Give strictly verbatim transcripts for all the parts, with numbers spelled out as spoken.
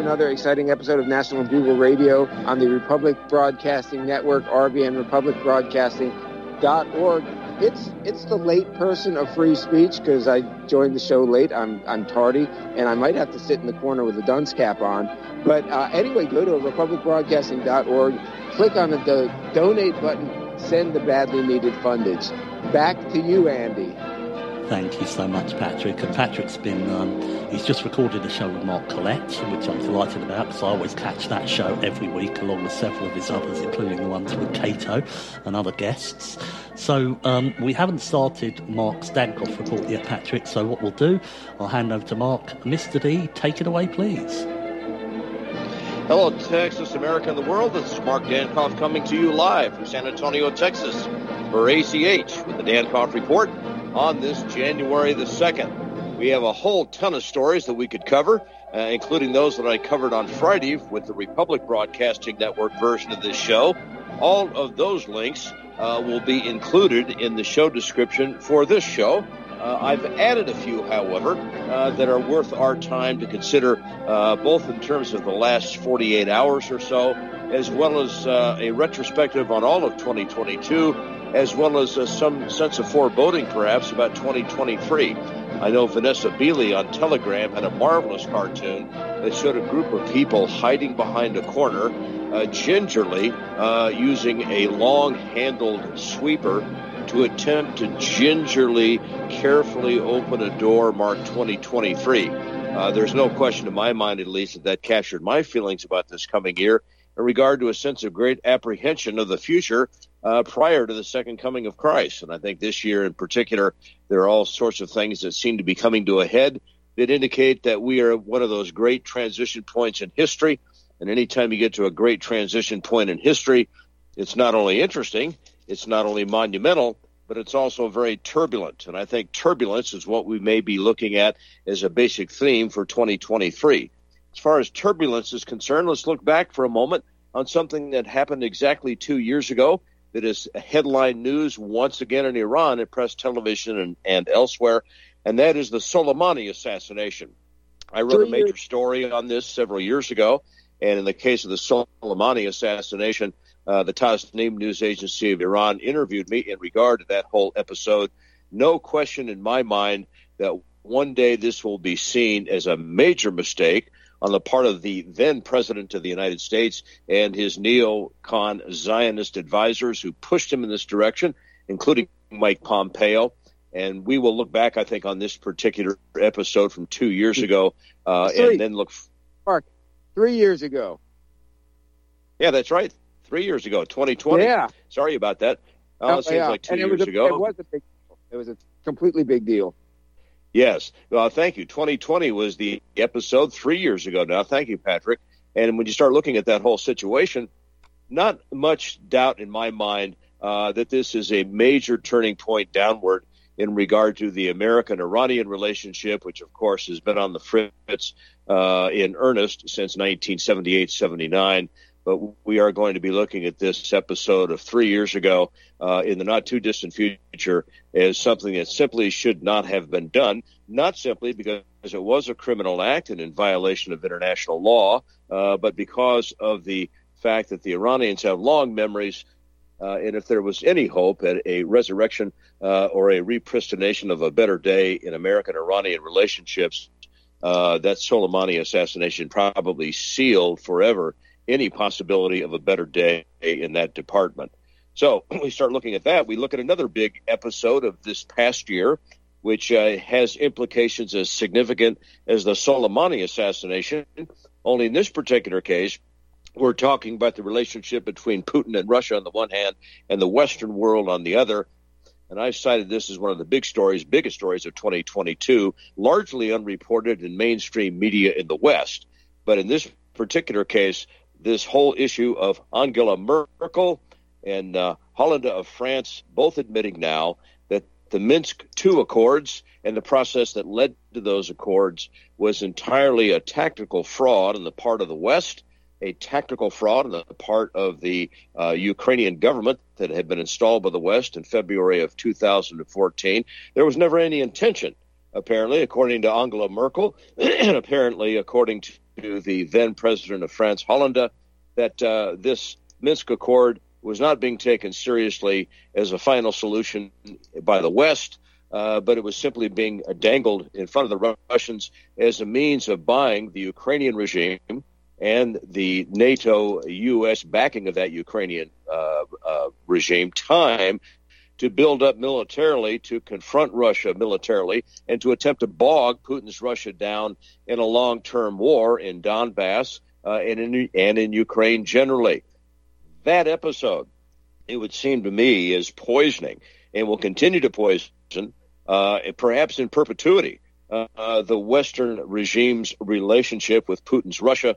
another exciting episode of National Bugle Radio on the Republic Broadcasting Network, R B N, republic broadcasting dot org. It's it's the late person of free speech because I joined the show late. I'm I'm tardy, and I might have to sit in the corner with a dunce cap on. But uh, anyway, go to republic broadcasting dot org, click on the, the donate button, send the badly needed fundage. Back to you, Andy. Thank you so much, Patrick. And Patrick's been, um, he's just recorded a show with Mark Collette, which I'm delighted about because I always catch that show every week along with several of his others, including the ones with Cato and other guests. So um, we haven't started Mark's Dankoff report yet, Patrick. So what we'll do, I'll hand over to Mark. Mister D, take it away, please. Hello, Texas, America, and the world. This is Mark Dankoff coming to you live from San Antonio, Texas, for A C H with the Dankoff Report on this January the second. We have a whole ton of stories that we could cover, uh, including those that I covered on Friday with the Republic Broadcasting Network version of this show. All of those links uh, will be included in the show description for this show. Uh, I've added a few, however, uh, that are worth our time to consider, uh, both in terms of the last forty-eight hours or so, as well as uh, a retrospective on all of twenty twenty-two, as well as uh, some sense of foreboding, perhaps, about twenty twenty-three. I know Vanessa Beeley on Telegram had a marvelous cartoon that showed a group of people hiding behind a corner, uh, gingerly uh, using a long-handled sweeper to attempt to gingerly, carefully open a door marked twenty twenty-three. Uh, there's no question in my mind, at least, that that captured my feelings about this coming year in regard to a sense of great apprehension of the future uh, prior to the second coming of Christ. And I think this year in particular, there are all sorts of things that seem to be coming to a head that indicate that we are at one of those great transition points in history. And anytime you get to a great transition point in history, it's not only interesting, it's not only monumental, but it's also very turbulent. And I think turbulence is what we may be looking at as a basic theme for twenty twenty-three. As far as turbulence is concerned, let's look back for a moment on something that happened exactly two years ago that is headline news once again in Iran at press television and, and elsewhere, and that is the Soleimani assassination. I wrote a major story on this several years ago, and in the case of the Soleimani assassination, uh, the Tasnim news agency of Iran interviewed me in regard to that whole episode. No question in my mind that one day this will be seen as a major mistake on the part of the then president of the United States and his neocon Zionist advisors who pushed him in this direction, including Mike Pompeo. And we will look back, I think, on this particular episode from two years ago, uh, and then look. Mark, three years ago. Yeah, that's right. Three years ago, twenty twenty. Yeah. Sorry about that. Oh, it seems yeah. like two and it years was a, ago. It was a big deal. It was a completely big deal. Yes. Well, thank you. twenty twenty was the episode three years ago now. Thank you, Patrick. And when you start looking at that whole situation, not much doubt in my mind uh, that this is a major turning point downward in regard to the American-Iranian relationship, which, of course, has been on the fritz uh, in earnest since nineteen seventy-eight seventy-nine. But we are going to be looking at this episode of three years ago uh, in the not-too-distant future as something that simply should not have been done, not simply because it was a criminal act and in violation of international law, uh, but because of the fact that the Iranians have long memories, uh, and if there was any hope at a resurrection uh, or a repristination of a better day in American-Iranian relationships, uh, that Soleimani assassination probably sealed forever any possibility of a better day in that department. So we start looking at that. We look at another big episode of this past year, which uh, has implications as significant as the Soleimani assassination. Only in this particular case, we're talking about the relationship between Putin and Russia on the one hand and the Western world on the other. And I've cited this as one of the big stories, biggest stories of twenty twenty-two, largely unreported in mainstream media in the West. But in this particular case, this whole issue of Angela Merkel and uh, Hollande of France both admitting now that the Minsk two Accords and the process that led to those accords was entirely a tactical fraud on the part of the West, a tactical fraud on the part of the uh, Ukrainian government that had been installed by the West in February of two thousand fourteen. There was never any intention, apparently, according to Angela Merkel, and apparently according to the then president of France, Hollande, that uh, this Minsk Accord was not being taken seriously as a final solution by the West, uh, but it was simply being dangled in front of the Russians as a means of buying the Ukrainian regime and the NATO U S backing of that Ukrainian uh, uh, regime time to build up militarily, to confront Russia militarily, and to attempt to bog Putin's Russia down in a long-term war in Donbass uh, and, in, and in Ukraine generally. That episode, it would seem to me, is poisoning and will continue to poison, uh, perhaps in perpetuity, uh, uh, the Western regime's relationship with Putin's Russia,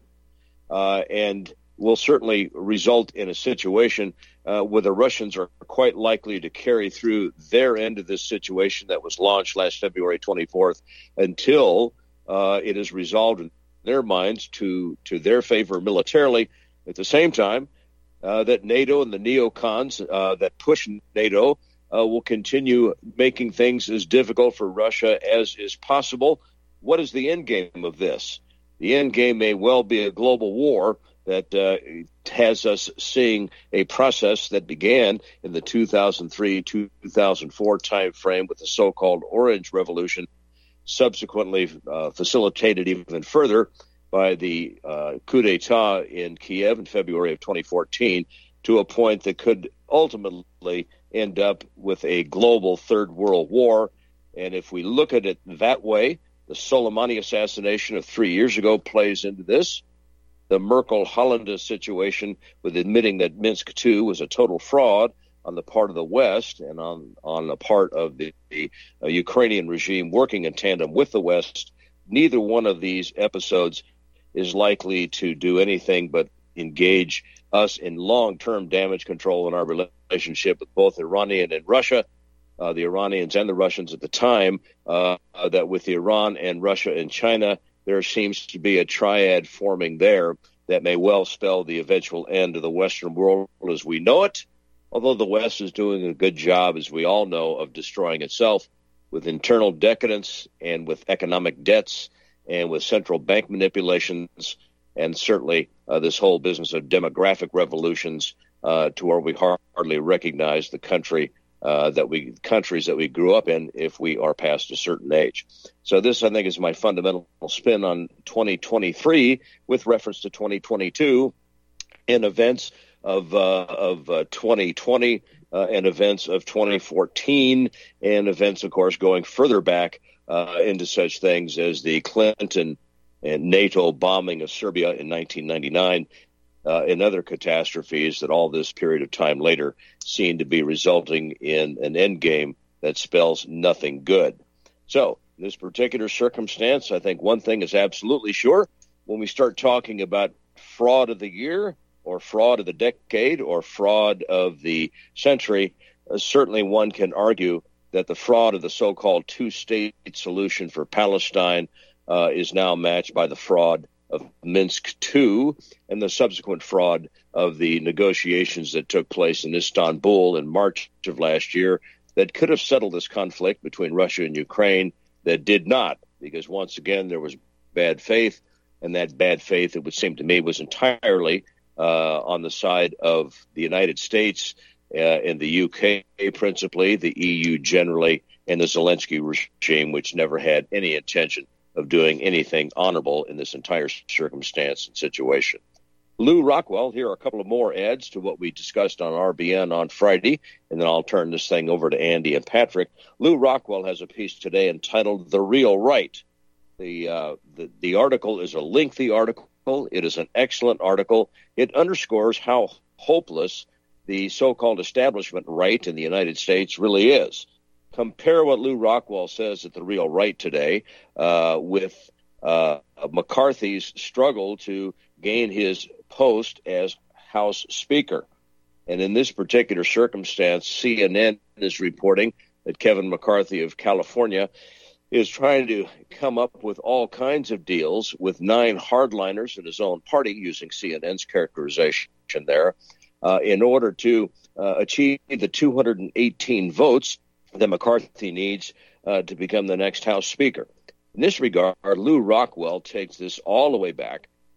uh, and will certainly result in a situation uh, where the Russians are quite likely to carry through their end of this situation that was launched last February twenty-fourth until uh, it is resolved in their minds to, to their favor militarily. At the same time, uh, that NATO and the neocons uh, that push NATO uh, will continue making things as difficult for Russia as is possible. What is the end game of this? The end game may well be a global war that uh, has us seeing a process that began in the two thousand three two thousand four time frame with the so-called Orange Revolution, subsequently uh, facilitated even further by the uh, coup d'etat in Kiev in February of twenty fourteen, to a point that could ultimately end up with a global third world war. And if we look at it that way, the Soleimani assassination of three years ago plays into this. The Merkel-Hollande situation with admitting that Minsk two was a total fraud on the part of the West and on, on the part of the, the uh, Ukrainian regime working in tandem with the West, neither one of these episodes is likely to do anything but engage us in long-term damage control in our relationship with both Iranian and Russia, uh, the Iranians and the Russians at the time, uh, uh, that with Iran and Russia and China, there seems to be a triad forming there that may well spell the eventual end of the Western world as we know it, although the West is doing a good job, as we all know, of destroying itself with internal decadence and with economic debts and with central bank manipulations, and certainly uh, this whole business of demographic revolutions uh, to where we hardly recognize the country uh, that we countries that we grew up in if we are past a certain age. So this, I think, is my fundamental spin on twenty twenty-three with reference to twenty twenty-two and events of uh, of uh, twenty twenty uh, and events of twenty fourteen and events, of course, going further back uh, into such things as the Clinton and NATO bombing of Serbia in nineteen ninety-nine uh, and other catastrophes that all this period of time later seem to be resulting in an end game that spells nothing good. So in this particular circumstance, I think one thing is absolutely sure. When we start talking about fraud of the year or fraud of the decade or fraud of the century, uh, certainly one can argue that the fraud of the so-called two-state solution for Palestine uh, is now matched by the fraud of Minsk two and the subsequent fraud of the negotiations that took place in Istanbul in March of last year that could have settled this conflict between Russia and Ukraine, that did not, because once again there was bad faith, and that bad faith, it would seem to me, was entirely uh, on the side of the United States uh, and the U K principally, the E U generally, and the Zelensky regime, which never had any intention of doing anything honorable in this entire circumstance and situation. Lou Rockwell, here are a couple of more ads to what we discussed on R B N on Friday, and then I'll turn this thing over to Andy and Patrick. Lou Rockwell has a piece today entitled The Real Right. The, uh, the, the article is a lengthy article. It is an excellent article. It underscores how hopeless the so-called establishment right in the United States really is. Compare what Lou Rockwell says at The Real Right today uh, with uh, McCarthy's struggle to gain his post as House Speaker. And in this particular circumstance, C N N is reporting that Kevin McCarthy of California is trying to come up with all kinds of deals with nine hardliners in his own party, using C N N's characterization there, uh, in order to uh, achieve the two hundred eighteen votes that McCarthy needs uh, to become the next House Speaker. In this regard, Lou Rockwell takes this all the way back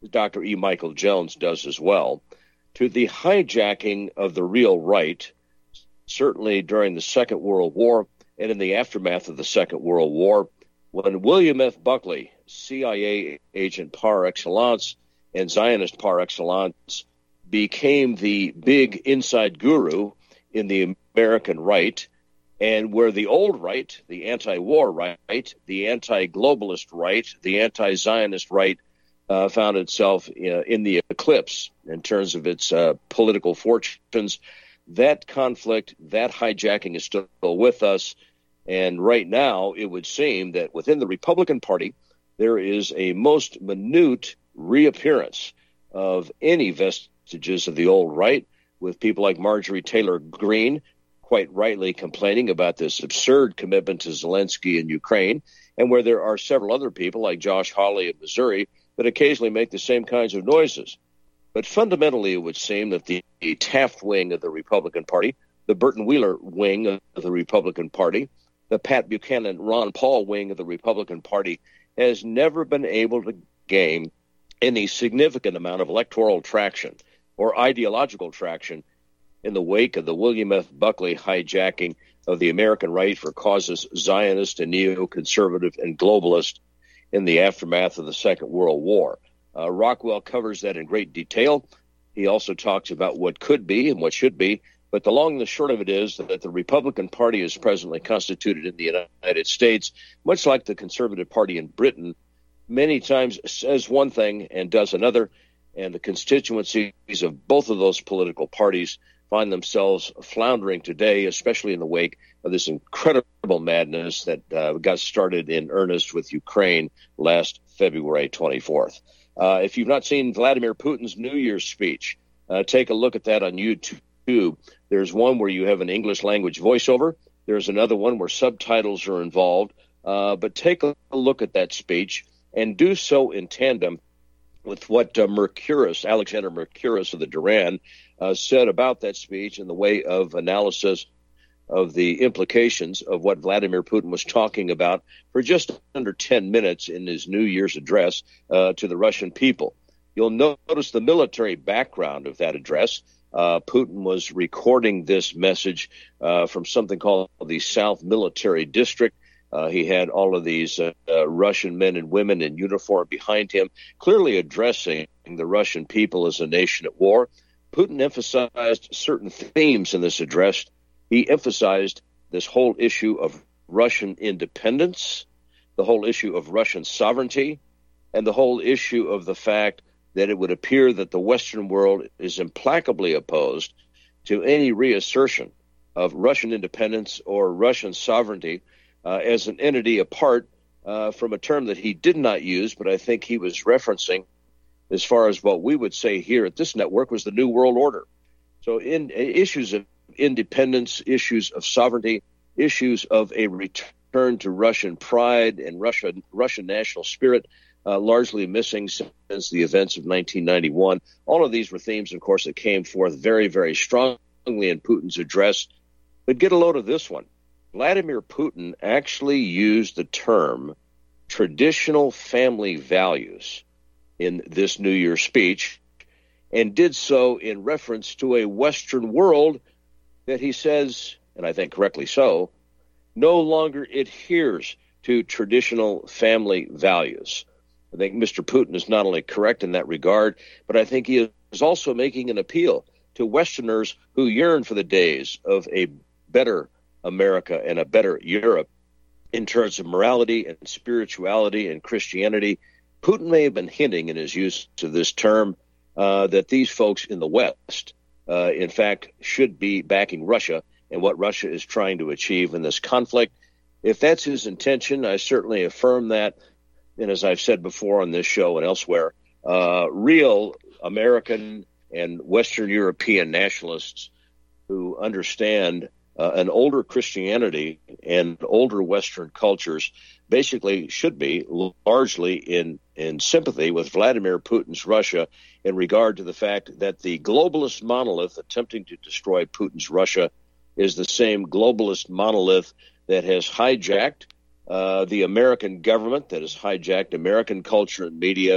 Doctor E. Michael Jones does as well, to the hijacking of the real right, certainly during the Second World War and in the aftermath of the Second World War, when William F. Buckley, C I A agent par excellence and Zionist par excellence, became the big inside guru in the American right, and where the old right, the anti-war right, the anti-globalist right, the anti-Zionist right, uh, found itself uh, in the eclipse in terms of its uh, political fortunes. That conflict, that hijacking is still with us. And right now, it would seem that within the Republican Party, there is a most minute reappearance of any vestiges of the old right, with people like Marjorie Taylor Greene quite rightly complaining about this absurd commitment to Zelensky in Ukraine, and where there are several other people like Josh Hawley of Missouri that occasionally make the same kinds of noises. But fundamentally, it would seem that the Taft wing of the Republican Party, the Burton Wheeler wing of the Republican Party, the Pat Buchanan, Ron Paul wing of the Republican Party has never been able to gain any significant amount of electoral traction or ideological traction in the wake of the William F. Buckley hijacking of the American right for causes Zionist and neoconservative and globalist in the aftermath of the Second World War. Uh, Rockwell covers that in great detail. He also talks about what could be and what should be. But the long and the short of it is that the Republican Party is presently constituted in the United States, much like the Conservative Party in Britain, many times says one thing and does another, and the constituencies of both of those political parties find themselves floundering today, especially in the wake of this incredible madness that uh, got started in earnest with Ukraine last February twenty-fourth. Uh, if you've not seen Vladimir Putin's New Year's speech, uh, take a look at that on YouTube. There's one where you have an English language voiceover. There's another one where subtitles are involved. Uh, but take a look at that speech and do so in tandem with what uh, Mercouris, Alexander Mercouris of the Duran, uh, said about that speech in the way of analysis of the implications of what Vladimir Putin was talking about for just under ten minutes in his New Year's address uh, to the Russian people. You'll notice the military background of that address. Uh, Putin was recording this message uh, from something called the South Military District. Uh, he had all of these uh, uh, Russian men and women in uniform behind him, clearly addressing the Russian people as a nation at war. Putin emphasized certain themes in this address. He emphasized this whole issue of Russian independence, the whole issue of Russian sovereignty, and the whole issue of the fact that it would appear that the Western world is implacably opposed to any reassertion of Russian independence or Russian sovereignty uh, as an entity apart uh, from a term that he did not use, but I think he was referencing as far as what we would say here at this network was the New World Order. So in issues of independence, issues of sovereignty, issues of a return to Russian pride and Russian, Russian national spirit, Uh, largely missing since the events of nineteen ninety-one. All of these were themes, of course, that came forth very, very strongly in Putin's address. But get a load of this one. Vladimir Putin actually used the term traditional family values in this New Year's speech, and did so in reference to a Western world that he says, and I think correctly so, no longer adheres to traditional family values. I think Mister Putin is not only correct in that regard, but I think he is also making an appeal to Westerners who yearn for the days of a better America and a better Europe in terms of morality and spirituality and Christianity. Putin may have been hinting in his use of this term uh, that these folks in the West, uh, in fact, should be backing Russia and what Russia is trying to achieve in this conflict. If that's his intention, I certainly affirm that. And as I've said before on this show and elsewhere, uh, real American and Western European nationalists who understand uh, an older Christianity and older Western cultures basically should be largely in, in sympathy with Vladimir Putin's Russia in regard to the fact that the globalist monolith attempting to destroy Putin's Russia is the same globalist monolith that has hijacked Uh, the American government, that has hijacked American culture and media,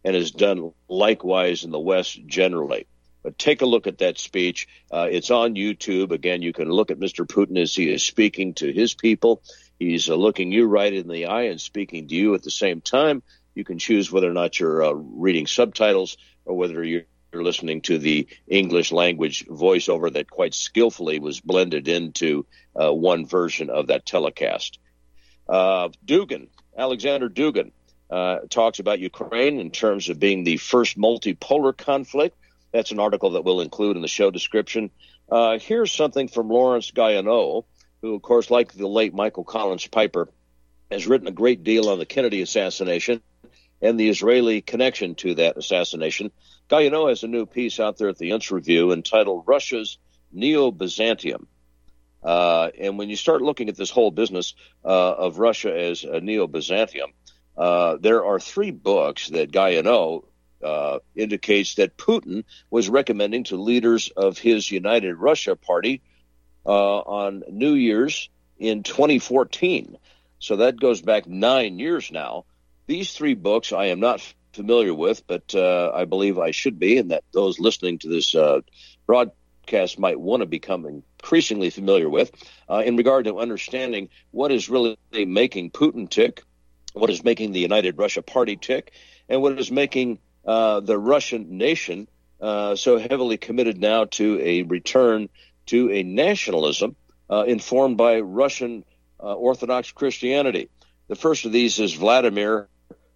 and has done likewise in the West generally. But take a look at that speech. Uh, it's on YouTube. Again, you can look at Mister Putin as he is speaking to his people. He's uh, looking you right in the eye and speaking to you at the same time. You can choose whether or not you're uh, reading subtitles or whether you're listening to the English language voiceover that quite skillfully was blended into uh, one version of that telecast. Uh, Dugin, Alexander Dugin, uh, talks about Ukraine in terms of being the first multipolar conflict. That's an article that we'll include in the show description. Uh, here's something from Lawrence Guyano, who, of course, like the late Michael Collins Piper, has written a great deal on the Kennedy assassination and the Israeli connection to that assassination. Guyano has a new piece out there at the Unz Review entitled Russia's Neo-Byzantium. Uh, and when you start looking at this whole business uh, of Russia as a Neo-Byzantium, uh, there are three books that Guyano Uh, indicates that Putin was recommending to leaders of his United Russia party uh, on New Year's in twenty fourteen. So that goes back nine years now. These three books I am not familiar with, but uh, I believe I should be, and that those listening to this uh, broadcast might want to become increasingly familiar with uh, in regard to understanding what is really making Putin tick, what is making the United Russia party tick, and what is making Uh, the Russian nation uh, so heavily committed now to a return to a nationalism uh, informed by Russian uh, Orthodox Christianity. The first of these is Vladimir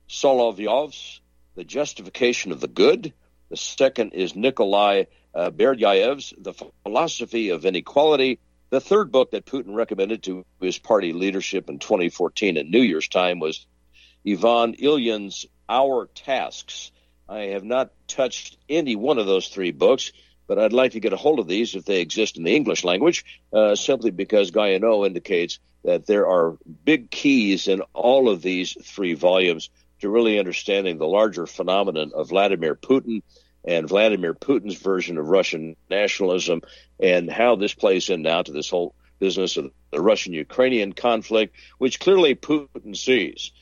Solovyov's The Justification of the Good. The second is Nikolai uh, Berdyaev's The Philosophy of Inequality. The third book that Putin recommended to his party leadership in twenty fourteen at New Year's time was Ivan Ilyan's Our Tasks. I have not touched any one of those three books, but I'd like to get a hold of these if they exist in the English language, uh, simply because Guyano indicates that there are big keys in all of these three volumes to really understanding the larger phenomenon of Vladimir Putin and Vladimir Putin's version of Russian nationalism and how this plays in now to this whole business of the Russian-Ukrainian conflict, which clearly Putin sees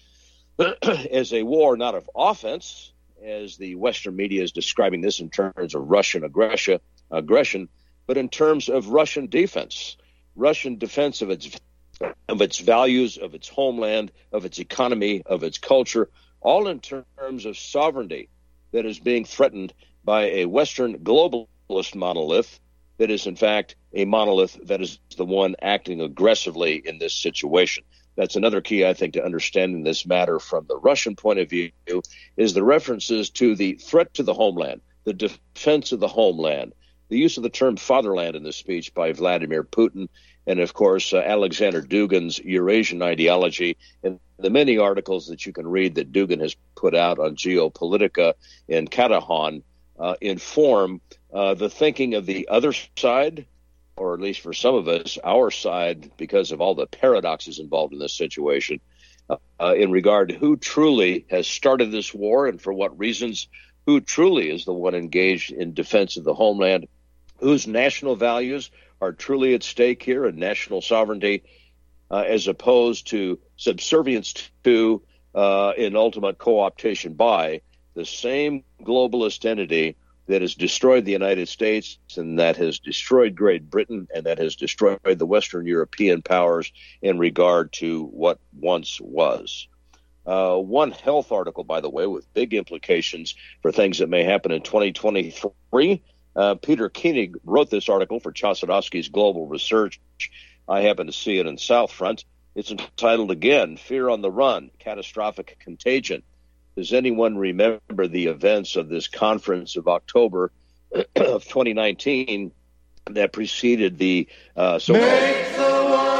as a war not of offense, as the Western media is describing this in terms of Russian aggression, aggression, but in terms of Russian defense, Russian defense of its of its values, of its homeland, of its economy, of its culture, all in terms of sovereignty that is being threatened by a Western globalist monolith that is, in fact, a monolith that is the one acting aggressively in this situation. That's another key, I think, to understanding this matter from the Russian point of view, is the references to the threat to the homeland, the defense of the homeland, the use of the term fatherland in this speech by Vladimir Putin, and, of course, uh, Alexander Dugin's Eurasian ideology, and the many articles that you can read that Dugin has put out on Geopolitica and Katahan uh, inform uh, the thinking of the other side, or at least for some of us, our side, because of all the paradoxes involved in this situation, uh, uh, in regard to who truly has started this war and for what reasons, who truly is the one engaged in defense of the homeland, whose national values are truly at stake here and national sovereignty, uh, as opposed to subservience to uh, and ultimate co-optation by the same globalist entity that has destroyed the United States and that has destroyed Great Britain and that has destroyed the Western European powers in regard to what once was. Uh, one health article, by the way, with big implications for things that may happen in twenty twenty-three. Uh, Peter Koenig wrote this article for Chossudovsky's Global Research. I happen to see it in Southfront. It's entitled, again, Fear on the Run, Catastrophic Contagion. Does anyone remember the events of this conference of October of twenty nineteen that preceded the uh, so-called... Make the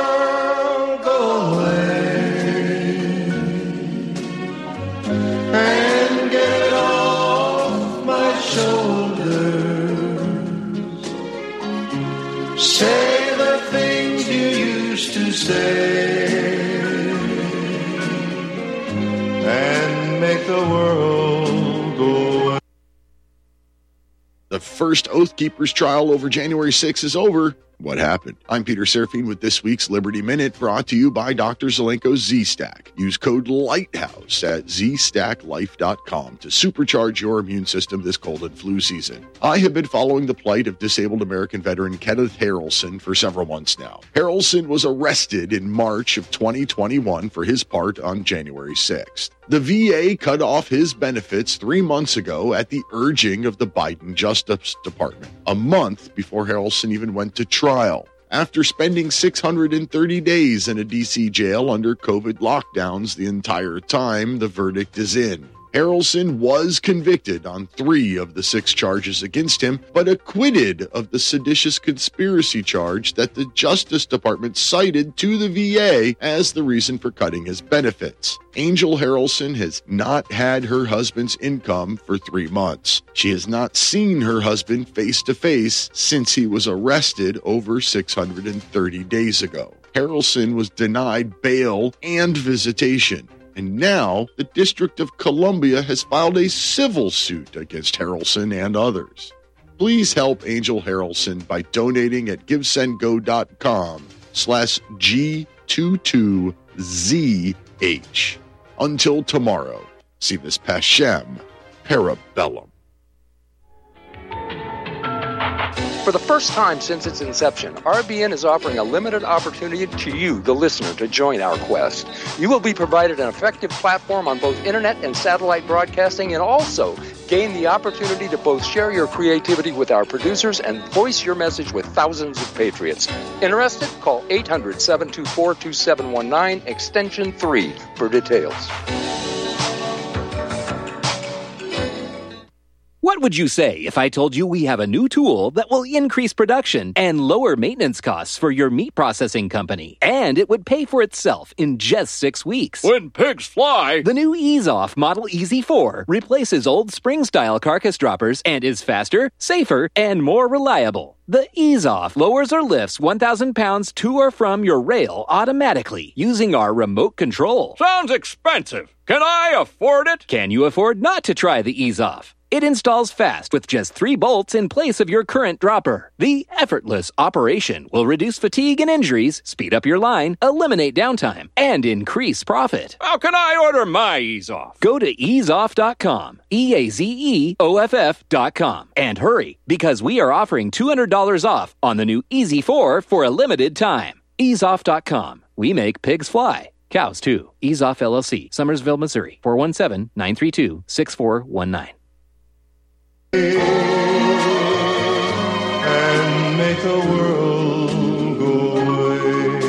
world go away and get it off my shoulders. Say the things you used to say and make the world go away. The first Oath Keepers trial over January sixth is over. what happened. I'm Peter Serafine with this week's Liberty Minute, brought to you by Doctor Zelenko's Z-Stack. Use code LIGHTHOUSE at z stack life dot com to supercharge your immune system this cold and flu season. I have been following the plight of disabled American veteran Kenneth Harrelson for several months now. Harrelson was arrested in March of twenty twenty-one for his part on January sixth. The V A cut off his benefits three months ago at the urging of the Biden Justice Department, a month before Harrelson even went to trial. After spending six hundred thirty days in a D C jail under COVID lockdowns the entire time, the verdict is in. Harrelson was convicted on three of the six charges against him, but acquitted of the seditious conspiracy charge that the Justice Department cited to the V A as the reason for cutting his benefits. Angel Harrelson has not had her husband's income for three months. She has not seen her husband face to face since he was arrested over six hundred thirty days ago. Harrelson was denied bail and visitation. And now, the District of Columbia has filed a civil suit against Harrelson and others. Please help Angel Harrelson by donating at givesendgo.com slash G22ZH. Until tomorrow, si vis pacem parabellum. For the first time since its inception, R B N is offering a limited opportunity to you, the listener, to join our quest. You will be provided an effective platform on both internet and satellite broadcasting, and also gain the opportunity to both share your creativity with our producers and voice your message with thousands of patriots. Interested? Call eight hundred, seven two four, two seven one nine, extension three for details. What would you say if I told you we have a new tool that will increase production and lower maintenance costs for your meat processing company? And it would pay for itself in just six weeks. When pigs fly! The new EaseOff Model E Z four replaces old spring-style carcass droppers and is faster, safer, and more reliable. The EaseOff lowers or lifts one thousand pounds to or from your rail automatically using our remote control. Sounds expensive. Can I afford it? Can you afford not to try the EaseOff? It installs fast with just three bolts in place of your current dropper. The effortless operation will reduce fatigue and injuries, speed up your line, eliminate downtime, and increase profit. How can I order my EaseOff? Go to ease off dot com, E A Z E O F F dot com, and hurry, because we are offering two hundred dollars off on the new E Z four for a limited time. ease off dot com. We make pigs fly. Cows, too. EaseOff L L C, Summersville, Missouri, four one seven, nine three two, six four one nine. And make the world go away.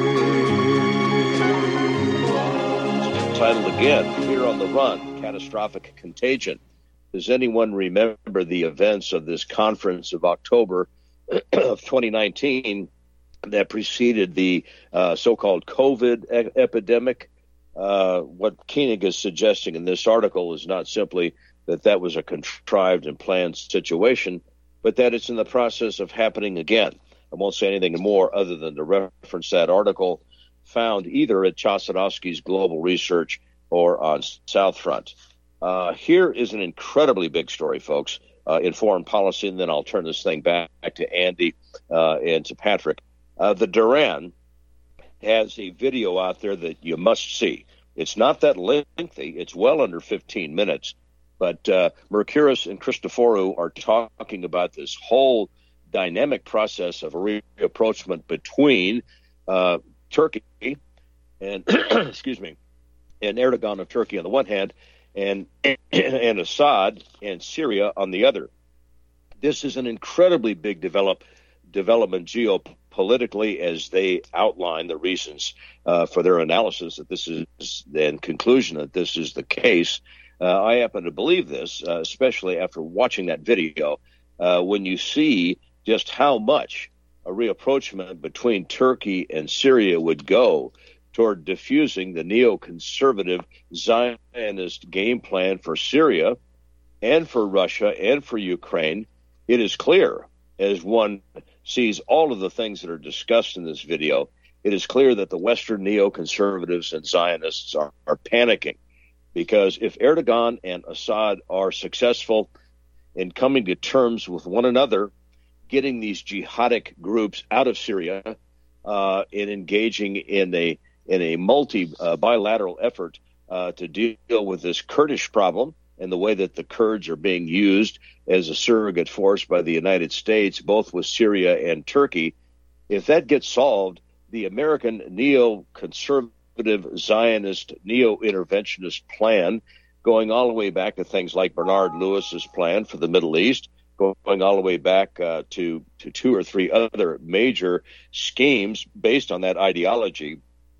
Titled again, Fear on the Run, Catastrophic Contagion. Does anyone remember the events of this conference of October of twenty nineteen that preceded the uh, so-called COVID e- epidemic? Uh, what Koenig is suggesting in this article is not simply that that was a contrived and planned situation, but that it's in the process of happening again. I won't say anything more other than to reference that article found either at Chossudovsky's Global Research or on Southfront. Uh, here is an incredibly big story, folks, uh, in foreign policy, and then I'll turn this thing back to Andy uh, and to Patrick. Uh, the Duran has a video out there that you must see. It's not that lengthy. It's well under fifteen minutes. But uh, Mercouris and Christoforou are talking about this whole dynamic process of a rapprochement between uh, Turkey and excuse me, and Erdogan of Turkey on the one hand, and and Assad and Syria on the other. This is an incredibly big develop development geopolitically, as they outline the reasons uh, for their analysis that this is and conclusion that this is the case. Uh, I happen to believe this, uh, especially after watching that video, uh, when you see just how much a rapprochement between Turkey and Syria would go toward diffusing the neoconservative Zionist game plan for Syria and for Russia and for Ukraine. It is clear, as one sees all of the things that are discussed in this video, it is clear that the Western neoconservatives and Zionists are, are panicking. Because if Erdogan and Assad are successful in coming to terms with one another, getting these jihadic groups out of Syria uh, and engaging in a in a multi uh, bilateral effort uh, to deal with this Kurdish problem and the way that the Kurds are being used as a surrogate force by the United States, both with Syria and Turkey. If that gets solved, the American neoconservative Zionist neo-interventionist plan, going all the way back to things like Bernard Lewis's plan for the Middle East, going all the way back uh, to, to two or three other major schemes based on that ideology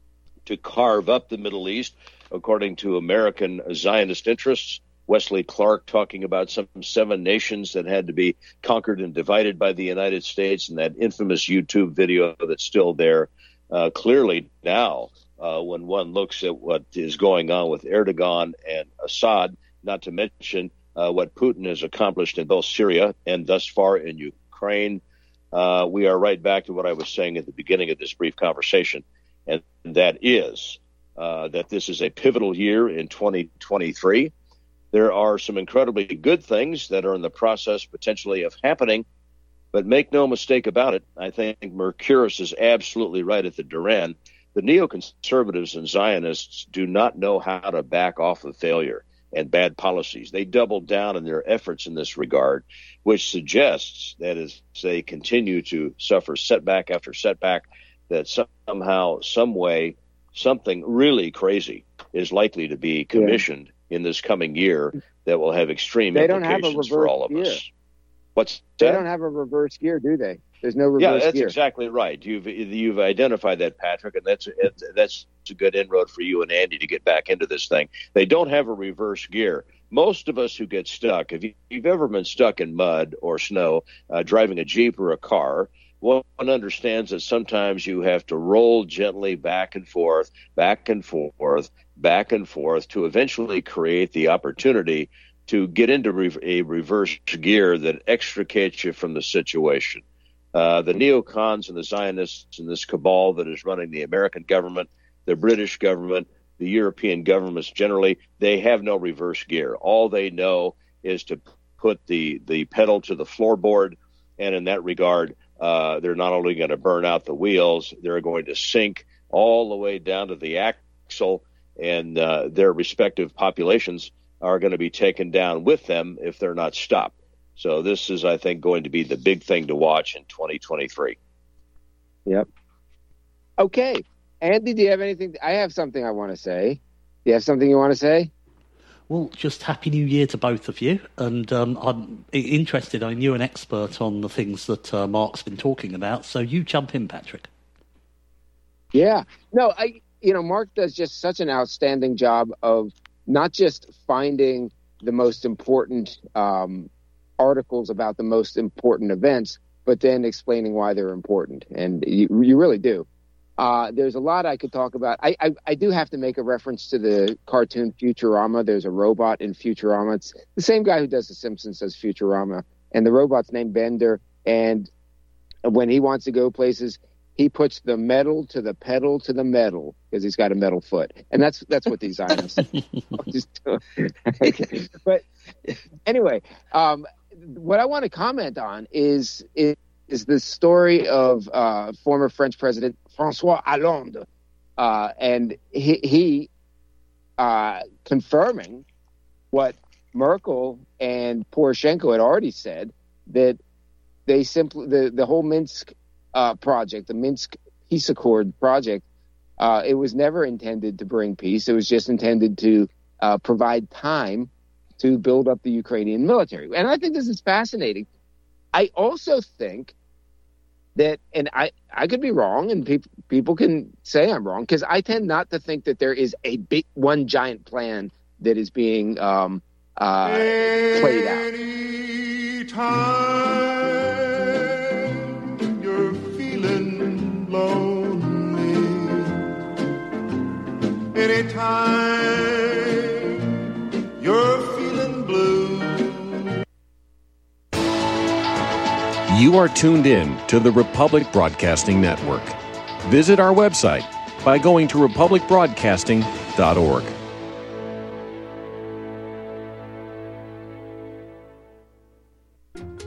to carve up the Middle East according to American Zionist interests. Wesley Clark talking about some seven nations that had to be conquered and divided by the United States, and that infamous YouTube video that's still there. Uh, clearly now, uh, when one looks at what is going on with Erdogan and Assad, not to mention uh, what Putin has accomplished in both Syria and thus far in Ukraine, uh, we are right back to what I was saying at the beginning of this brief conversation, and that is uh, that this is a pivotal year in twenty twenty-three. There are some incredibly good things that are in the process potentially of happening, but make no mistake about it, I think Mercouris is absolutely right at the Duran. The neoconservatives and Zionists do not know how to back off of failure and bad policies. They double down in their efforts in this regard, which suggests that as they continue to suffer setback after setback, that somehow, some way, something really crazy is likely to be commissioned yeah. in this coming year that will have extreme they implications for all of gear. us. What's they that? don't have a reverse gear, do they? There's no reverse gear. Yeah, that's gear. exactly right. You've you've identified that, Patrick, and that's that's a good inroad for you and Andy to get back into this thing. They don't have a reverse gear. Most of us who get stuck, if you've ever been stuck in mud or snow, uh, driving a Jeep or a car, one understands that sometimes you have to roll gently back and forth, back and forth, back and forth to eventually create the opportunity to get into re- a reverse gear that extricates you from the situation. Uh, the neocons and the Zionists and this cabal that is running the American government, the British government, the European governments generally, they have no reverse gear. All they know is to put the, the pedal to the floorboard, and in that regard, uh, they're not only going to burn out the wheels, they're going to sink all the way down to the axle, and uh, their respective populations are going to be taken down with them if they're not stopped. So this is, I think, going to be the big thing to watch in twenty twenty-three. Yep. Okay. Andy, do you have anything? I have something I want to say. Do you have something you want to say? Well, just Happy New Year to both of you. And um, I'm interested. I mean, you're an expert on the things that uh, Mark's been talking about. So you jump in, Patrick. Yeah. No, I. You know, Mark does just such an outstanding job of not just finding the most important um, articles about the most important events, but then explaining why they're important. And you, you really do. Uh, there's a lot I could talk about. I, I, I do have to make a reference to the cartoon Futurama. There's a robot in Futurama. It's the same guy who does The Simpsons does Futurama. And the robot's named Bender. And when he wants to go places, he puts the metal to the pedal to the metal because he's got a metal foot. And that's that's what these Zionists just do. Okay. But anyway, um, what I want to comment on is, is, is the story of uh, former French President François Hollande. Uh, and he, he uh, confirming what Merkel and Poroshenko had already said, that they simply, the, the whole Minsk Uh, project, the Minsk Peace Accord project, uh, it was never intended to bring peace. It was just intended to uh, provide time to build up the Ukrainian military. And I think this is fascinating. I also think that, and I, I could be wrong, and pe- people can say I'm wrong, because I tend not to think that there is a big one giant plan that is being um, uh, played out. Anytime lonely, anytime you're feeling blue. You are tuned in to the Republic Broadcasting Network. Visit our website by going to republic broadcasting dot org.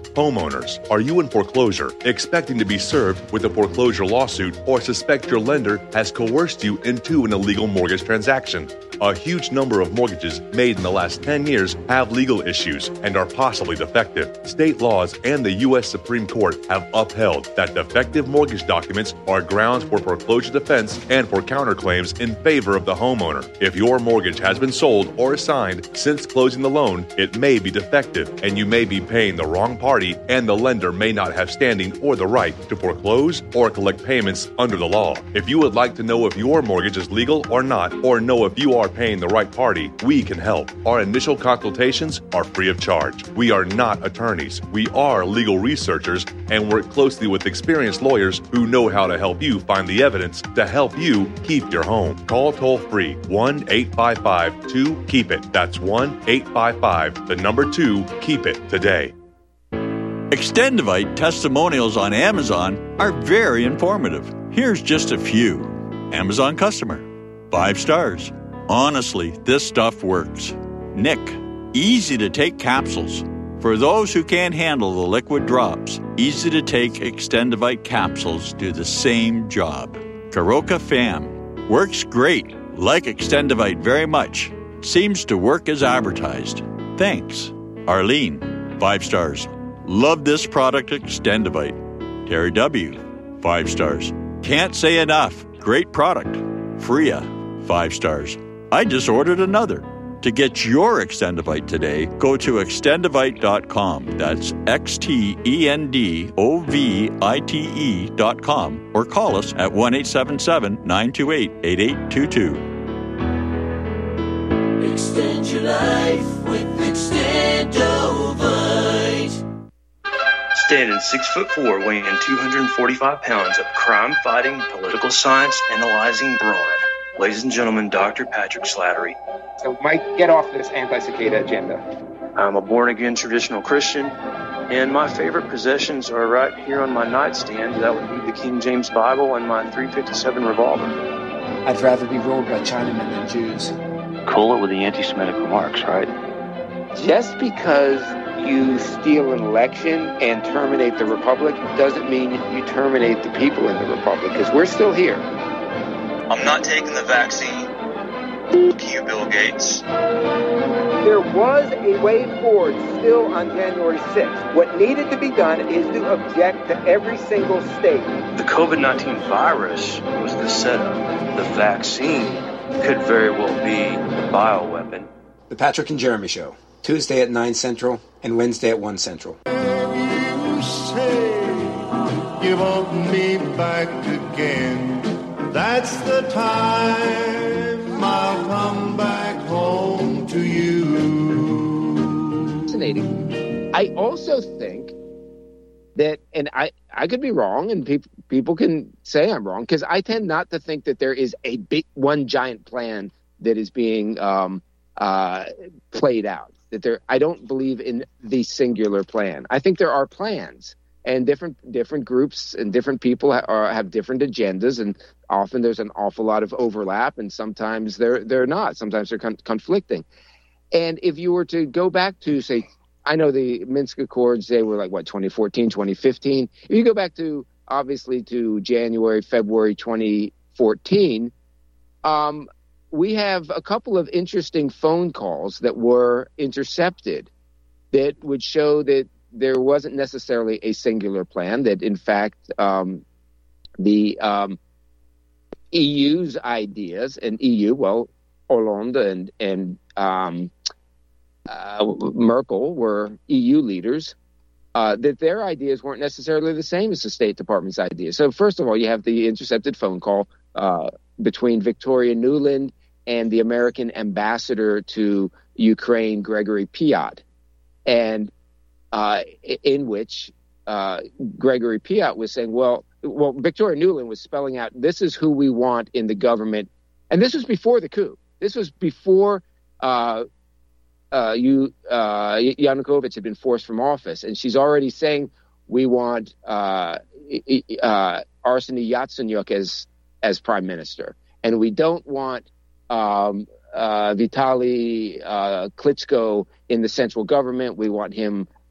Homeowners, are you in foreclosure, expecting to be served with a foreclosure lawsuit, or suspect your lender has coerced you into an illegal mortgage transaction? A huge number of mortgages made in the last ten years have legal issues and are possibly defective. State laws and the U S Supreme Court have upheld that defective mortgage documents are grounds for foreclosure defense and for counterclaims in favor of the homeowner. If your mortgage has been sold or assigned since closing the loan, it may be defective and you may be paying the wrong party, and the lender may not have standing or the right to foreclose or collect payments under the law. If you would like to know if your mortgage is legal or not, or know if you are paying the right party, we can help. Our initial consultations are free of charge. We are not attorneys. We are legal researchers and work closely with experienced lawyers who know how to help you find the evidence to help you keep your home. Call toll free one eight five five two keep it. That's one eight five five, the number two, keep it today. Extendivite testimonials on Amazon are very informative. Here's just a few. Amazon customer. Five stars. Honestly, this stuff works. Nick. Easy to take capsules. For those who can't handle the liquid drops, easy to take Extendivite capsules do the same job. Karoka Fam. Works great. Like Extendivite very much. Seems to work as advertised. Thanks. Arlene. Five stars. Love this product, Extendivite. Terry W. Five stars. Can't say enough. Great product. Freya. Five stars. I just ordered another. To get your Extendivite today, go to extendivite dot com. That's X T E N D O V I T E dot com. Or call us at one eight seven seven, nine two eight, eight eight two two. Extend your life with Extendovite. Standing six foot four, weighing two hundred forty-five pounds of crime-fighting, political science analyzing brawn. Ladies and gentlemen, Doctor Patrick Slattery. So, Mike, get off this anti-cicada agenda. I'm a born-again traditional Christian, and my favorite possessions are right here on my nightstand. That would be the King James Bible and my three fifty-seven revolver. I'd rather be ruled by Chinamen than Jews. Cool it with the anti-Semitic remarks, right? Just because you steal an election and terminate the Republic doesn't mean you terminate the people in the Republic, because we're still here. I'm not taking the vaccine. Fuck you, Bill Gates. There was a way forward still on January sixth. What needed to be done is to object to every single state. The covid nineteen virus was the setup. The vaccine could very well be the bioweapon. The Patrick and Jeremy Show. Tuesday at nine Central and Wednesday at one Central. You say you want me back again. That's the time I'll come back home to you. Fascinating. I also think that, and I, I could be wrong, and people people can say I'm wrong, because I tend not to think that there is a big one giant plan that is being um, uh, played out. That there, I don't believe in the singular plan. I think there are plans, and different different groups and different people ha- are, have different agendas, and often there's an awful lot of overlap, and sometimes they're they're not. Sometimes they're con- conflicting. And if you were to go back to, say, I know the Minsk Accords, they were like, what, twenty fourteen, twenty fifteen. If you go back to, obviously, to January, February twenty fourteen, um, we have a couple of interesting phone calls that were intercepted that would show that there wasn't necessarily a singular plan, that, in fact, um, the um, E U's ideas, and E U, well, Hollande and, and um, uh, Merkel were E U leaders, uh, that their ideas weren't necessarily the same as the State Department's ideas. So, first of all, you have the intercepted phone call uh, between Victoria Nuland and the American ambassador to Ukraine, Gregory Piat, and uh, in which uh, Gregory Piat was saying, well, well, Victoria Nuland was spelling out, this is who we want in the government. And this was before the coup. This was before uh, uh, you, uh, Yanukovych had been forced from office. And she's already saying, we want uh, uh, Arseniy Yatsenyuk as, as prime minister. And we don't want um, uh, Vitaly uh, Klitschko in the central government. We want him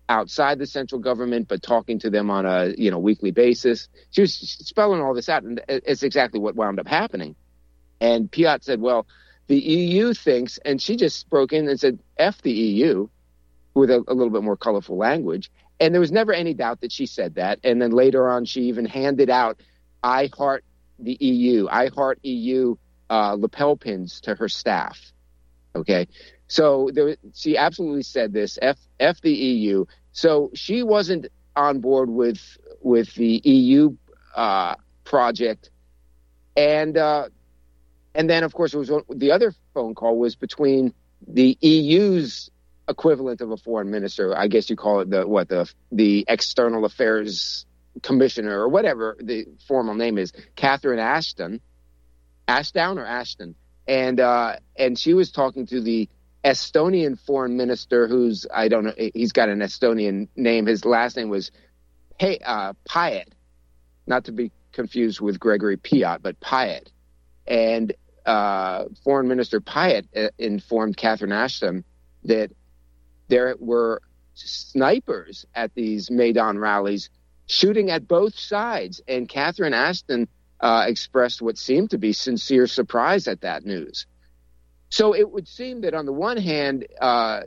outside the central government, but talking to them on a, you know, weekly basis. She was spelling all this out, and it's exactly what wound up happening. And Piot said, well, the E U thinks, and she just broke in and said, F the E U, with a, a little bit more colorful language. And there was never any doubt that she said that. And then later on, she even handed out I Heart the E U, I Heart E U uh, lapel pins to her staff. Okay. So there, she absolutely said this, F, F the E U. So she wasn't on board with with the E U uh, project. And uh, and then, of course, it was the other phone call was between the E U's equivalent of a foreign minister. I guess you call it the what the the External Affairs Commissioner or whatever the formal name is, Catherine Ashton, Ashdown or Ashton, and uh, and she was talking to the Estonian foreign minister, who's I don't know, he's got an Estonian name. His last name was Pay, uh, Payet, not to be confused with Gregory Piot, but Payet. And uh, Foreign Minister Payet uh, informed Catherine Ashton that there were snipers at these Maidan rallies shooting at both sides. And Catherine Ashton uh, expressed what seemed to be sincere surprise at that news. So it would seem that on the one hand, uh,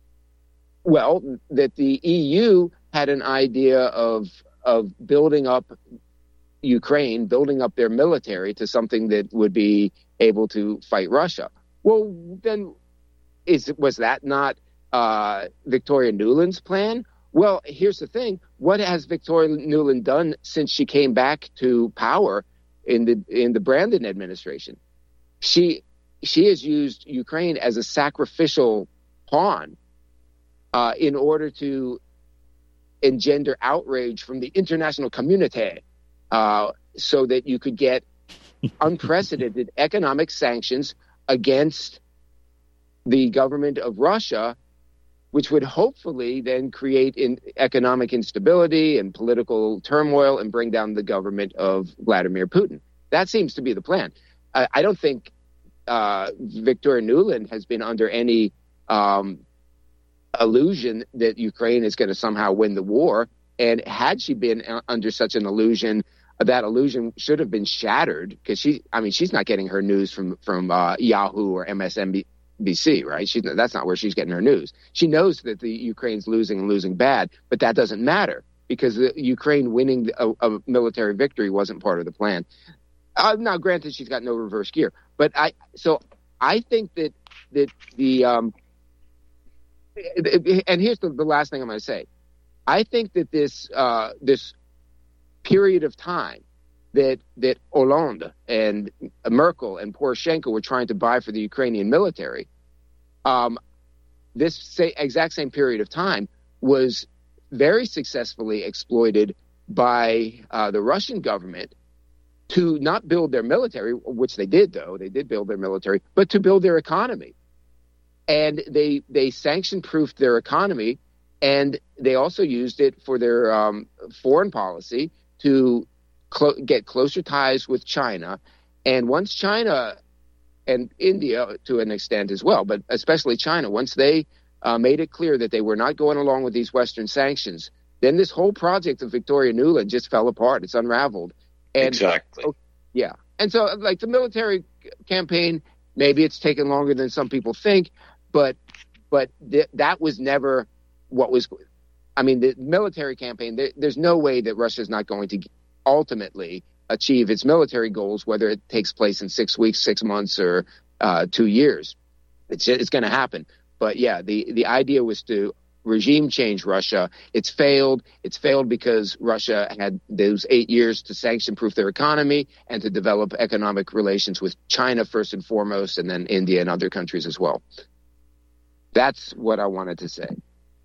well, that the E U had an idea of of building up Ukraine, building up their military to something that would be able to fight Russia. Well, then is was that not uh, Victoria Nuland's plan? Well, here's the thing. What has Victoria Nuland done since she came back to power in the in the Brandon administration? She she has used Ukraine as a sacrificial pawn uh, in order to engender outrage from the international community uh, so that you could get unprecedented economic sanctions against the government of Russia, which would hopefully then create in economic instability and political turmoil and bring down the government of Vladimir Putin. That seems to be the plan. I, I don't think uh, Victoria Nuland has been under any um, illusion that Ukraine is going to somehow win the war. And had she been under such an illusion, that illusion should have been shattered, because she, I mean, she's not getting her news from from uh, Yahoo or M S N B C, right? She, that's not where she's getting her news. She knows that the Ukraine's losing and losing bad, but that doesn't matter because the Ukraine winning a, a military victory wasn't part of the plan. Uh, now, granted, she's got no reverse gear, but I so I think that that the um, and here's the, the last thing I'm going to say. I think that this uh, this period of time that that Hollande and Merkel and Poroshenko were trying to buy for the Ukrainian military, um, this say, exact same period of time was very successfully exploited by uh, the Russian government to not build their military, which they did, though. They did build their military, but to build their economy. And they they sanction-proofed their economy, and they also used it for their um, foreign policy to clo- get closer ties with China. And once China and India, to an extent as well, but especially China, once they uh, made it clear that they were not going along with these Western sanctions, then this whole project of Victoria Nuland just fell apart. It's unraveled. And, exactly. Oh, yeah. And so, like, the military campaign, maybe it's taken longer than some people think, but but th- that was never what was – I mean, the military campaign, there, there's no way that Russia's not going to ultimately achieve its military goals, whether it takes place in six weeks, six months, or uh, two years. It's, it's going to happen. But, yeah, the, the idea was to regime change Russia. It's failed. It's failed because Russia had those eight years to sanction-proof their economy and to develop economic relations with China first and foremost, and then India and other countries as well. That's what I wanted to say.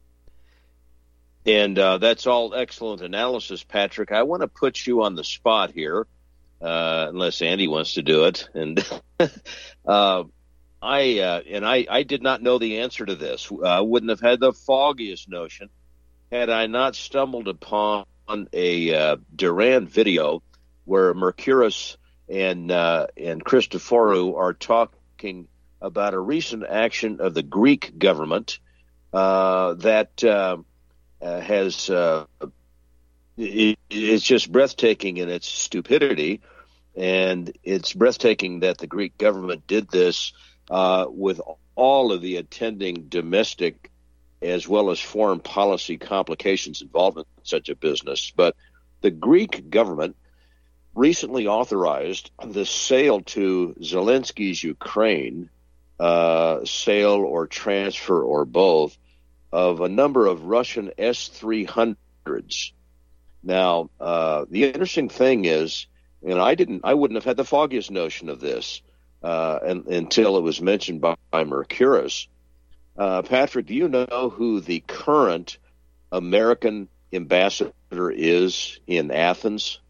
And uh, that's all excellent analysis, Patrick. I want to put you on the spot here, uh, unless Andy wants to do it. And uh, I uh, and I, I did not know the answer to this. I uh, wouldn't have had the foggiest notion had I not stumbled upon a uh, Duran video where Mercouris and uh, and Christoforou are talking about a recent action of the Greek government uh, that uh, uh, has uh, it, it's just breathtaking in its stupidity, and it's breathtaking that the Greek government did this uh, with all of the attending domestic as well as foreign policy complications involved in such a business. But the Greek government recently authorized the sale to Zelensky's Ukraine, uh, sale or transfer or both, of a number of Russian S three hundreds. Now, uh, the interesting thing is, and I didn't, I wouldn't have had the foggiest notion of this uh, and, until it was mentioned by, by Mercouris. Uh, Patrick, do you know who the current American ambassador is in Athens?